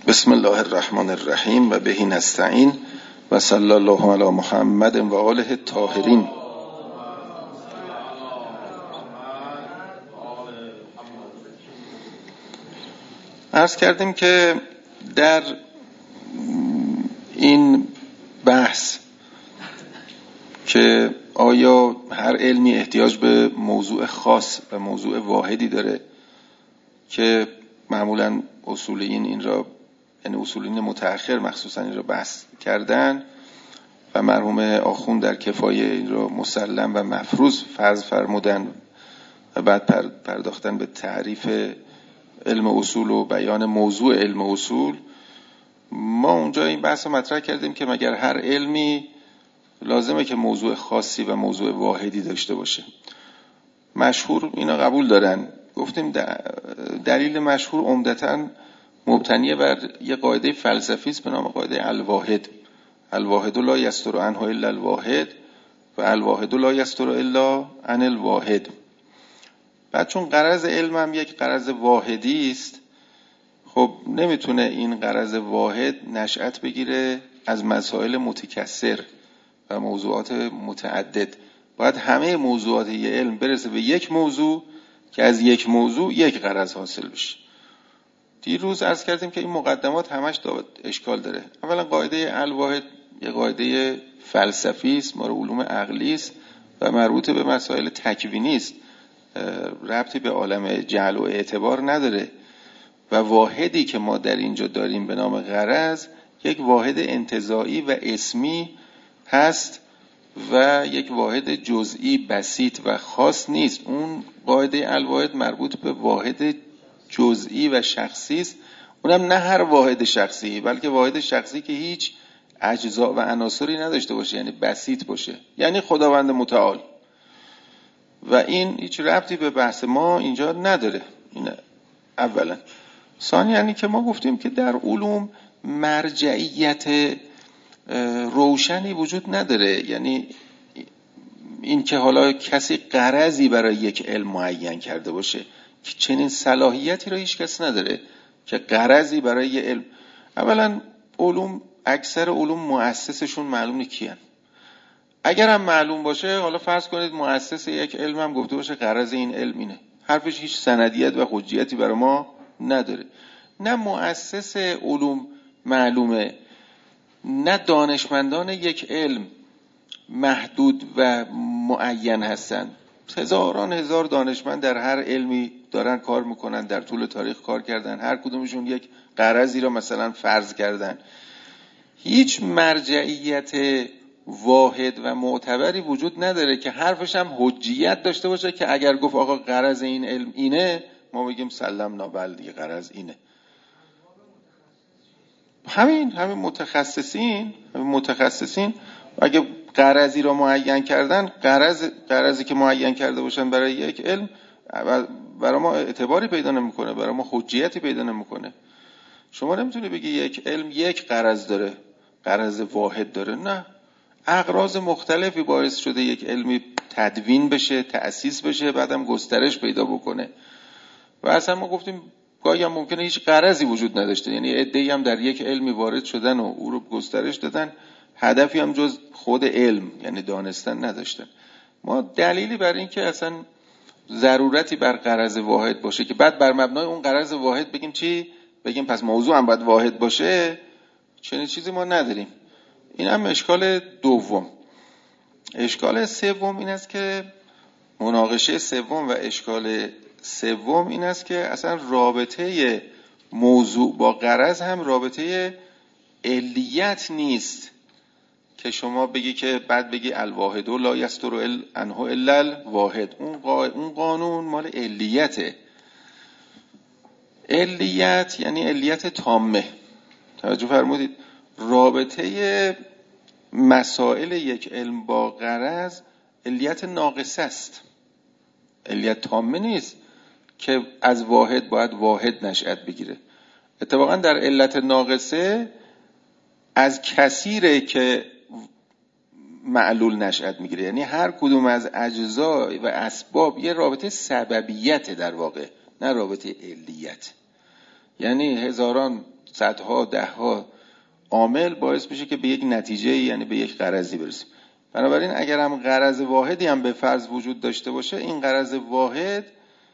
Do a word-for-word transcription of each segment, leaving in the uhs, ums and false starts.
بسم الله الرحمن الرحیم و بهی نستعین و صلی الله علی محمد و آله الطاهرین. عرض کردیم که در این بحث که آیا هر علمی احتیاج به موضوع خاص و موضوع واحدی داره که معمولاً اصولین این را، یعنی اصولین متأخر مخصوصاً این را بحث کردن و مرحوم آخوند در کفایه این را مسلم و مفروض فرض فرمودن و بعد پرداختن به تعریف علم اصول و بیان موضوع علم اصول. ما اونجا این بحث رو مطرح کردیم که مگر هر علمی لازمه که موضوع خاصی و موضوع واحدی داشته باشه. مشهور اینا قبول دارن. گفتیم دلیل مشهور عمدتاً مبتنی بر یه قاعده فلسفی است به نام قاعده الواحد. الواحد لا یستر عنه الا الواحد و الواحد لا یستر الا عن الواحد. بعد چون غرض علم هم یک غرض واحدی است، خب نمیتونه این غرض واحد نشأت بگیره از مسائل متکثر و موضوعات متعدد. باید همه موضوعات یه علم برسه به یک موضوع که از یک موضوع یک غرض حاصل بشه. دیروز عرض کردیم که این مقدمات همش اشکال داره. اولا قاعده الواحد یه قاعده فلسفی است، مال علوم عقلی است و مربوط به مسائل تکوینی است، ربطی به عالم جعل و اعتبار نداره. و واحدی که ما در اینجا داریم به نام غرض یک واحد انتزاعی و اسمی هست و یک واحد جزئی بسیط و خاص نیست. اون قاعده الواحد مربوط به واحد جزئی و شخصی است، اونم نه هر واحد شخصی بلکه واحد شخصی که هیچ اجزا و عناصری نداشته باشه، یعنی بسیط باشه، یعنی خداوند متعال. و این هیچ ربطی به بحث ما اینجا نداره. این اولا. ثانیا یعنی که ما گفتیم که در علوم مرجعیت روشنی وجود نداره، یعنی این که حالا کسی غرضی برای یک علم معین کرده باشه، چنین صلاحیتی را هیچ کس نداره که غرضی برای یه علم. اولا علوم، اکثر علوم مؤسسشون معلومه کیان. اگر هم معلوم باشه، حالا فرض کنید مؤسس یک علم هم گفته باشه غرض این علم اینه، حرفش هیچ سندیت و حجیتی برای ما نداره. نه مؤسس علوم معلومه، نه دانشمندان یک علم محدود و معین هستن. هزاران هزار دانشمند در هر علمی دارن کار میکنن، در طول تاریخ کار کردن، هر کدومشون یک غرضی را مثلا فرض کردن. هیچ مرجعیت واحد و معتبری وجود نداره که حرفش هم حجیت داشته باشه که اگر گفت آقا غرض این علم اینه، ما بگیم سلمنا بله دیگه غرض اینه. همین همین متخصصین همین متخصصین اگه غرضی را معین کردن، غرض غرضی که معین کرده باشن برای یک علم، برای ما اعتباری پیدا نمیکنه، برای ما حجیتی پیدا نمیکنه. شما نمیتونی بگی یک علم یک غرض داره، غرض واحد داره. نه، اغراض مختلفی باعث شده یک علمی تدوین بشه، تأسیس بشه، بعدم گسترش پیدا بکنه. و اصلا ما گفتیم گاهی هم ممکنه هیچ غرضی وجود نداشته، یعنی عده‌ای هم در یک علمی وارد شدن و او رو گسترش دادن، هدفی هم جز خود علم یعنی دانستن نداشتن. ما دلیلی بر این که اصلا ضرورتی بر غرض واحد باشه که بعد بر مبنای اون غرض واحد بگیم چی؟ بگیم پس موضوع هم باید واحد باشه، چنین چیزی ما نداریم. این هم اشکال دوم. اشکال سوم این است که مناقشه سوم و اشکال سوم این است که اصلا رابطه موضوع با غرض هم رابطه علیت نیست که شما بگی که بعد بگی الواحد لا یستر عنه الا الواحد. اون قا... اون قانون مال علیته. علیت یعنی علیت تامه. توجه فرمودید؟ رابطه مسائل یک علم با غرض علیت ناقصه است، علیت تامه نیست که از واحد باید واحد نشأت بگیره. اتفاقا در علت ناقصه از کثیره که معلول نشأت میگیره، یعنی هر کدوم از اجزا و اسباب یه رابطه سببیت در واقع، نه رابطه علیت. یعنی هزاران صدها دهها عامل باعث میشه که به یک نتیجه، یعنی به یک غرضی برسیم. بنابراین اگر هم غرض واحدی هم به فرض وجود داشته باشه، این غرض واحد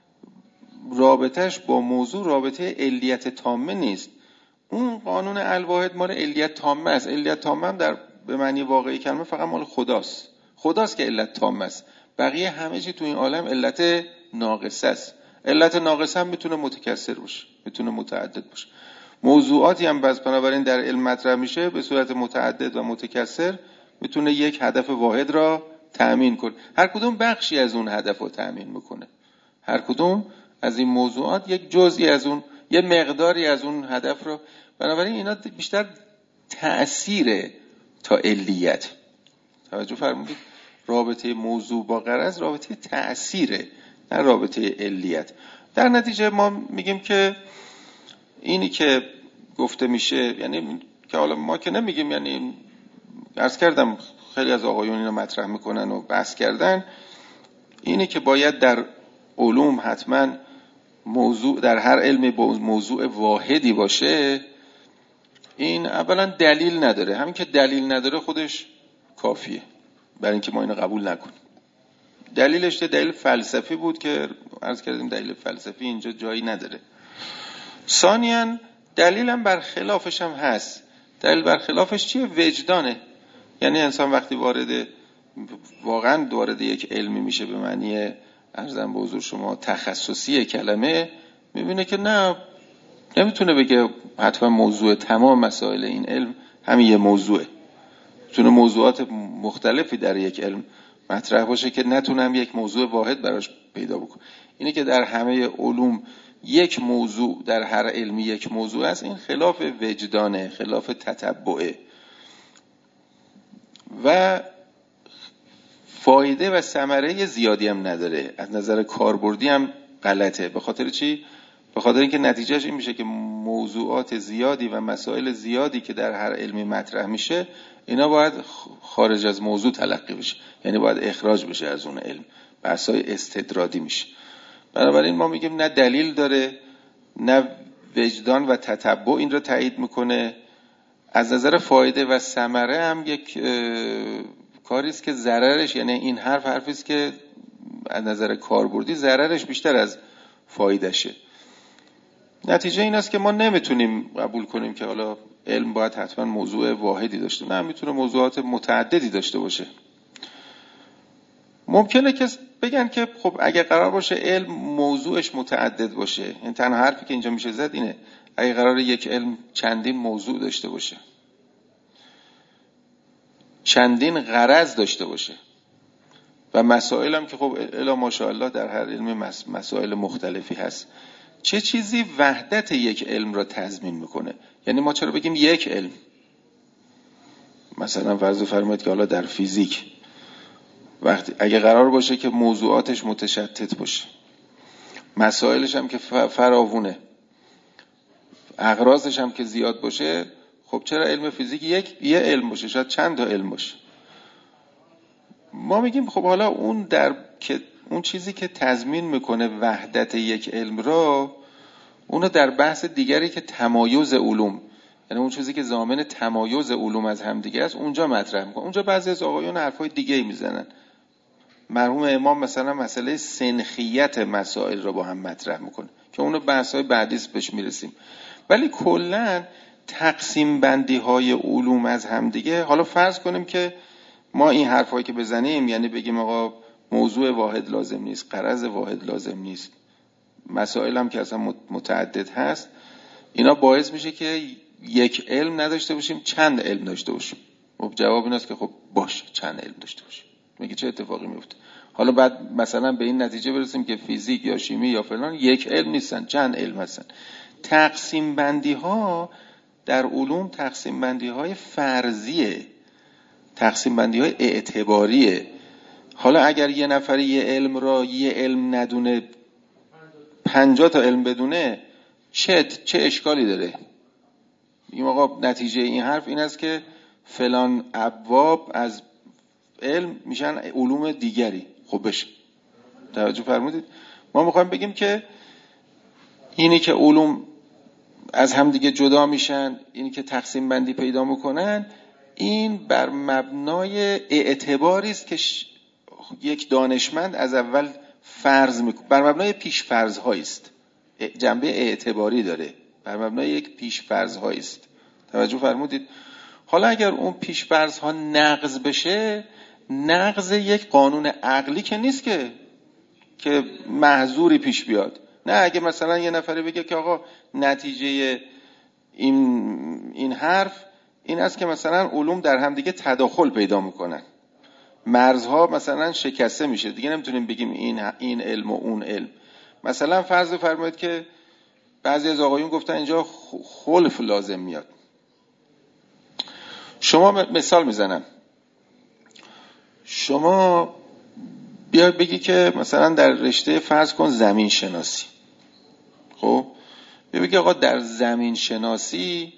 رابطهش با موضوع رابطه علیت تامه نیست. اون قانون الواحد مال علیت تامه است. علیت تامه هم در به معنی واقعی کلمه فقط مال خداست. خداست که علت تامه است. بقیه همه چی تو این عالم علت ناقصه است. علت ناقصه هم میتونه متکثر باشه، میتونه متعدد باشه. موضوعاتی هم بس بنابراین در علم مطرح میشه به صورت متعدد و متکثر، میتونه یک هدف واحد را تأمین کنه. هر کدوم بخشی از اون هدف رو تأمین میکنه. هر کدوم از این موضوعات یک جزئی از اون، یه مقداری از اون هدف رو. بنابراین اینا بیشتر تأثیر تا علیت. توجه فرمودید؟ رابطه موضوع با غرض رابطه تأثیره، نه رابطه علیت. در نتیجه ما میگیم که اینی که گفته میشه، یعنی که حالا ما که نمیگیم، یعنی عرض کردم خیلی از آقایون اینو مطرح میکنن و بحث کردن، اینی که باید در علوم حتما موضوع، در هر علمی موضوع واحدی باشه، این اولا دلیل نداره. همین که دلیل نداره خودش کافیه برای اینکه ما اینو قبول نکنیم. دلیلش دلیل فلسفی بود که عرض کردیم دلیل فلسفی اینجا جایی نداره. ثانیاً دلیل هم برخلافش هم هست. دلیل برخلافش چیه؟ وجدانه. یعنی انسان وقتی وارد واقعاً وارد یک علمی میشه به معنی عرضم به حضور شما تخصصی کلمه، میبینه که نه، نمیتونه بگه حتما موضوع تمام مسائل این علم همین یه موضوعه. میتونه موضوعات مختلفی در یک علم مطرح باشه که نتونم یک موضوع واحد براش پیدا بکنم. اینه که در همه علوم یک موضوع، در هر علمی یک موضوع است، این خلاف وجدانه، خلاف تتبعه و فایده و ثمره زیادی هم نداره. از نظر کاربردی هم غلطه. به خاطر چی؟ به خاطر اینکه نتیجهش این میشه که موضوعات زیادی و مسائل زیادی که در هر علمی مطرح میشه، اینا باید خارج از موضوع تلقی بشه، یعنی باید اخراج بشه از اون علم، بحثای استدرادی میشه. بنابراین ما میگیم نه دلیل داره، نه وجدان و تتبع این رو تایید میکنه. از نظر فایده و ثمره هم یک کاری است که ضررش، یعنی این حرف حرفی است که از نظر کاربردی ضررش بیشتر از فایدهشه. نتیجه این است که ما نمیتونیم قبول کنیم که حالا علم باید حتما موضوع واحدی داشته. نه، میتونه موضوعات متعددی داشته باشه. ممکنه که بگن که خب اگه قرار باشه علم موضوعش متعدد باشه، این تنها حرفی که اینجا میشه زد اینه، اگه قرار یک علم چندین موضوع داشته باشه، چندین غرض داشته باشه و مسائل هم که خب الا ماشاءالله در هر علم مسائل مختلفی هست، چه چیزی وحدت یک علم را تضمین میکنه؟ یعنی ما چرا بگیم یک علم؟ مثلا فرض فرمایید که حالا در فیزیک وقتی اگه قرار باشه که موضوعاتش متشتت باشه، مسائلش هم که فراوونه، اغراضش هم که زیاد باشه، خب چرا علم فیزیک یک یه علم باشه؟ شاید چند تا علم باشه. ما میگیم خب حالا اون در که اون چیزی که تضمین میکنه وحدت یک علم را، اونو در بحث دیگری که تمایز علوم، یعنی اون چیزی که ضامن تمایز علوم از هم دیگه است، اونجا مطرح میکنه. اونجا بعضی از آقایون حرفای دیگه میزنن. مرحوم امام مثلا مسئله سنخیت مسائل رو با هم مطرح میکنه که اونو بحث‌های بعدیست بهش میرسیم. ولی کلاً تقسیم بندی های علوم از هم دیگه، حالا فرض کنیم که ما این حرفایی که بزنیم، یعنی بگیم آقا موضوع واحد لازم نیست، غرض واحد لازم نیست، مسائل هم که اصلا متعدد هست، اینا باعث میشه که یک علم نداشته باشیم، چند علم داشته باشیم. خب جواب این است که خب باشه چند علم داشته باشیم. میگه چه اتفاقی میفته؟ حالا بعد مثلا به این نتیجه برسیم که فیزیک یا شیمی یا فلان یک علم نیستن، چند علم هستن. تقسیم بندی ها در علوم تقسیم بندی های فرضیه، تقسیم بندی های اعتباریه. حالا اگر یه نفر یه علم را یه علم ندونه، پنجاه تا علم بدونه، چه چه اشکالی داره؟ میگیم آقا نتیجه این حرف این است که فلان ابواب از علم میشن علوم دیگری. خب بشه. توجه فرمودید؟ ما میخوایم بگیم که اینی که علوم از همدیگه جدا میشن، اینی که تقسیم بندی پیدا میکنن، این بر مبنای اعتباری است که یک دانشمند از اول فرض میکنه، بر مبنای پیش فرض هایی است، جنبه اعتباری داره، بر مبنای یک پیش فرض هایی است. توجه فرمودید؟ حالا اگر اون پیش فرض ها نقض بشه، نقض یک قانون عقلی که نیست که که محظوری پیش بیاد. نه، اگه مثلا یه نفری بگه که آقا نتیجه این این حرف این است که مثلا علوم در هم دیگه تداخل پیدا میکنن، مرزها مثلا شکسته میشه، دیگه نمیتونیم بگیم این این علم و اون علم. مثلا فرض فرمایید که بعضی از آقایون گفتن اینجا خلف لازم میاد. شما مثال میزنم، شما بیا بگی که مثلا در رشته فرض کن زمین شناسی، خب بیا بگی آقا در زمین شناسی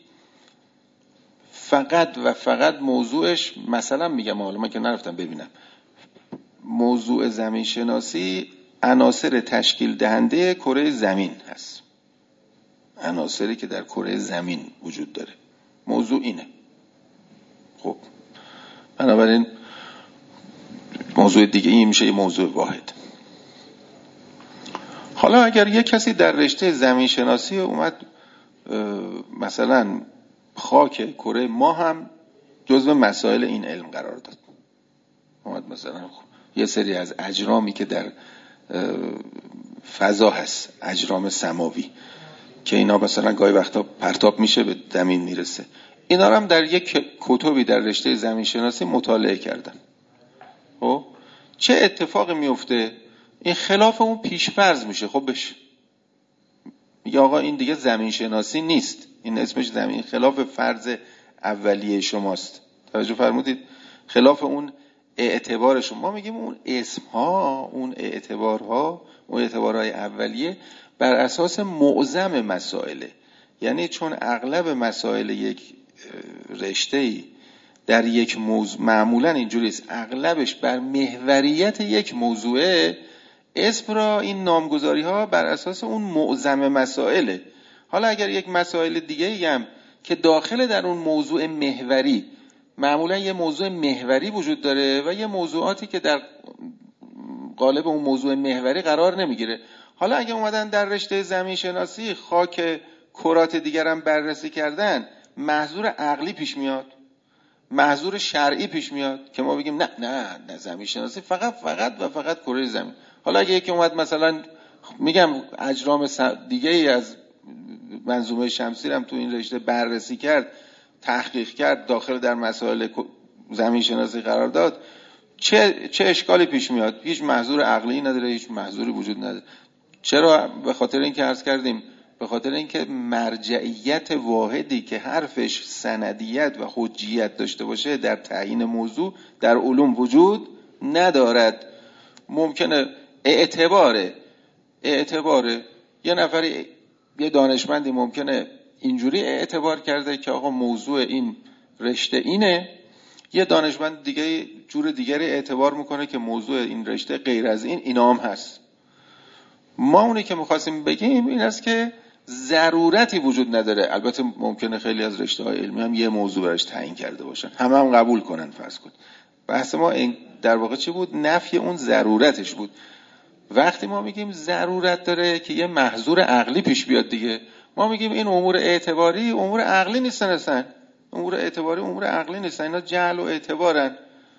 فقط و فقط موضوعش، مثلا میگم حالا من که نرفتم ببینم، موضوع زمین شناسی عناصر تشکیل دهنده کره زمین هست، عناصری که در کره زمین وجود داره، موضوع اینه. خب بنابراین موضوع دیگه این میشه یه موضوع واحد. حالا اگر یک کسی در رشته زمین شناسی اومد مثلا خاک کره ما هم جزو مسائل این علم قرار داد، اومد مثلا یه سری از اجرامی که در فضا هست، اجرام سماوی که اینا مثلا گاهی وقتا پرتاب میشه به زمین میرسه، اینا رو هم در یک کتابی در رشته زمین شناسی مطالعه کردن. خب چه اتفاقی میفته؟ این خلاف اون پیش‌فرض میشه. خب بشه یا آقا این دیگه زمین شناسی نیست، این اسمش زمین، خلاف فرض اولیه شماست. توجه فرمودید؟ خلاف اون اعتبار شما. ما میگیم اون اسمها، اون اعتبارها، اون اعتبارهای اولیه بر اساس معظم مسائله، یعنی چون اغلب مسائل یک رشته‌ای در یک موضوع معمولا اینجوری است، اغلبش بر محوریت یک موضوعه، اسم را این نامگذاری ها بر اساس اون معظم مسائله. حالا اگر یک مسائل دیگه هم که داخل در اون موضوع محوری، معمولا یه موضوع محوری وجود داره و یه موضوعاتی که در قالب اون موضوع محوری قرار نمیگیره. حالا اگه اومدن در رشته زمین شناسی خاک کرات دیگر هم بررسی کردن، محظور عقلی پیش میاد، محظور شرعی پیش میاد که ما بگیم نه نه نه زمین شناسی فقط فقط و فقط کره زمین. حالا اگه یکی اومد مثلا میگم اجرام دیگه ای از منظومه شمسی هم تو این رشته بررسی کرد، تحقیق کرد، داخل در مسائل زمین شناسی قرار داد، چه چه اشکالی پیش میاد؟ هیچ محظور عقلی نداره، هیچ محظوری وجود نداره. چرا؟ به خاطر اینکه عرض کردیم، به خاطر اینکه مرجعیت واحدی که حرفش سندیت و حجیت داشته باشه در تعیین موضوع در علوم وجود ندارد. ممکنه اعتباره اعتباره یه نفری، یه دانشمندی ممکنه اینجوری اعتبار کرده که آقا موضوع این رشته اینه، یه دانشمند دیگه جور دیگری اعتبار میکنه که موضوع این رشته غیر از این اینا هم هست. ما اونی که میخواستیم بگیم این است که ضرورتی وجود نداره. البته ممکنه خیلی از رشته های علمی هم یه موضوع برش تعیین کرده باشن، همه هم قبول کنن فرض کن. بحث ما در واقع چی بود؟ نفی اون ضرورتش بود. وقتی ما میگیم ضرورت داره که یه محظور عقلی پیش بیاد دیگه، ما میگیم این امور اعتباری امور عقلی نیستن، اصلا امور اعتباری امور عقلی نیستن، اینا جهل و اعتبارن.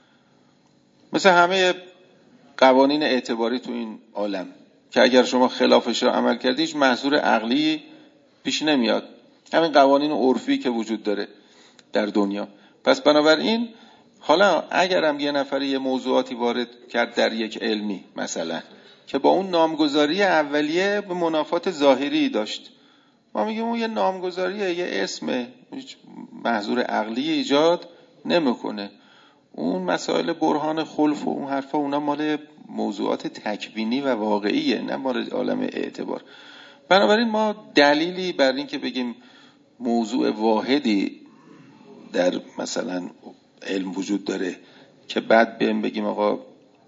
مثل همه قوانین اعتباری تو این عالم که اگر شما خلافش را عمل کردی هیچ محظور عقلی پیش نمیاد. همین قوانین عرفی که وجود داره در دنیا. پس بنابراین حالا اگرم یه نفر یه موضوعاتی وارد کرد در یک علمی مثلا که با اون نامگذاری اولیه به منافات ظاهری داشت، ما میگیم اون یه نامگذاریه، یه اسمه، هیچ محظور عقلی ایجاد نمیکنه. اون مسائل برهان خلف و اون حرفا اونا مال موضوعات تکوینی و واقعیه، نه مال عالم اعتبار. بنابراین ما دلیلی بر این که بگیم موضوع واحدی در مثلا علم وجود داره که بعد بهم بگیم آقا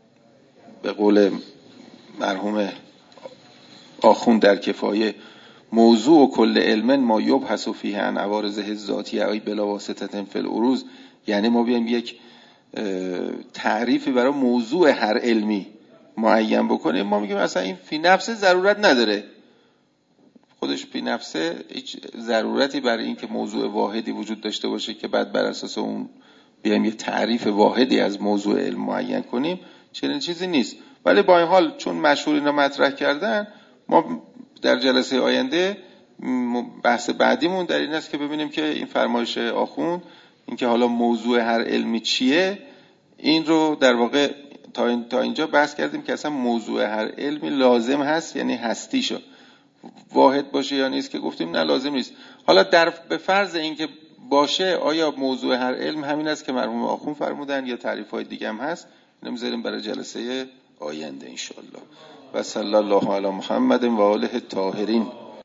به قول مرحوم آخوند در کفایه موضوع کل علم ما یبحث فیه عن عوارضه الذاتیه ای بلا واسطه فی العروض، یعنی ما بیایم یک تعریفی برای موضوع هر علمی معین بکنیم. ما میگیم اصلا این فی نفسه ضرورت نداره، خودش فی نفسه هیچ ضرورتی برای این که موضوع واحدی وجود داشته باشه که بعد بر اساس اون بیایم یه تعریف واحدی از موضوع علم معین کنیم، چنین چیزی نیست. ولی با این حال چون مشهور اینا مطرح کردن، ما در جلسه آینده بحث بعدیمون در این است که ببینیم که این فرمایش آخوند، این که حالا موضوع هر علمی چیه، این رو در واقع تا, این تا اینجا بحث کردیم که اصلا موضوع هر علمی لازم هست، یعنی هستیشو واحد باشه یا نیست، که گفتیم نه لازم نیست. حالا در به فرض این که باشه، آیا موضوع هر علم همین است که مرحوم آخوند فرمودن یا تعریف‌های دیگه هم هست؟ نمیذاریم برای جلسه آینده ان شاء الله. و صلی الله علی محمد و آله الطاهرین.